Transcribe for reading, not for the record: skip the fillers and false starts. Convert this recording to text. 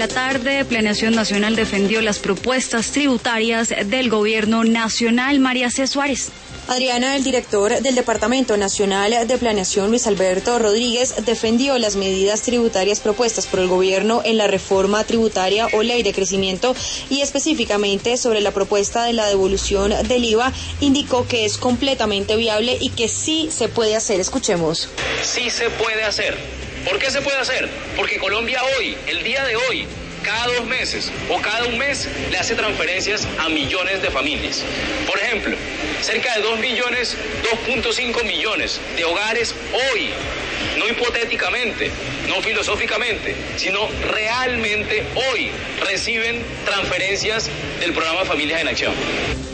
La tarde, Planeación Nacional defendió las propuestas tributarias del Gobierno Nacional. María C. Suárez. Adriana, el director del Departamento Nacional de Planeación, Luis Alberto Rodríguez, defendió las medidas tributarias propuestas por el gobierno en la reforma tributaria o ley de crecimiento y específicamente sobre la propuesta de la devolución del IVA, indicó que es completamente viable y que sí se puede hacer. Escuchemos. Sí se puede hacer. ¿Por qué se puede hacer? Porque Colombia hoy, el día de hoy, cada 2 meses o cada un mes le hace transferencias a millones de familias. Por ejemplo, cerca de 2.5 millones de hogares hoy, no hipotéticamente, no filosóficamente, sino realmente hoy reciben transferencias del programa Familias en Acción.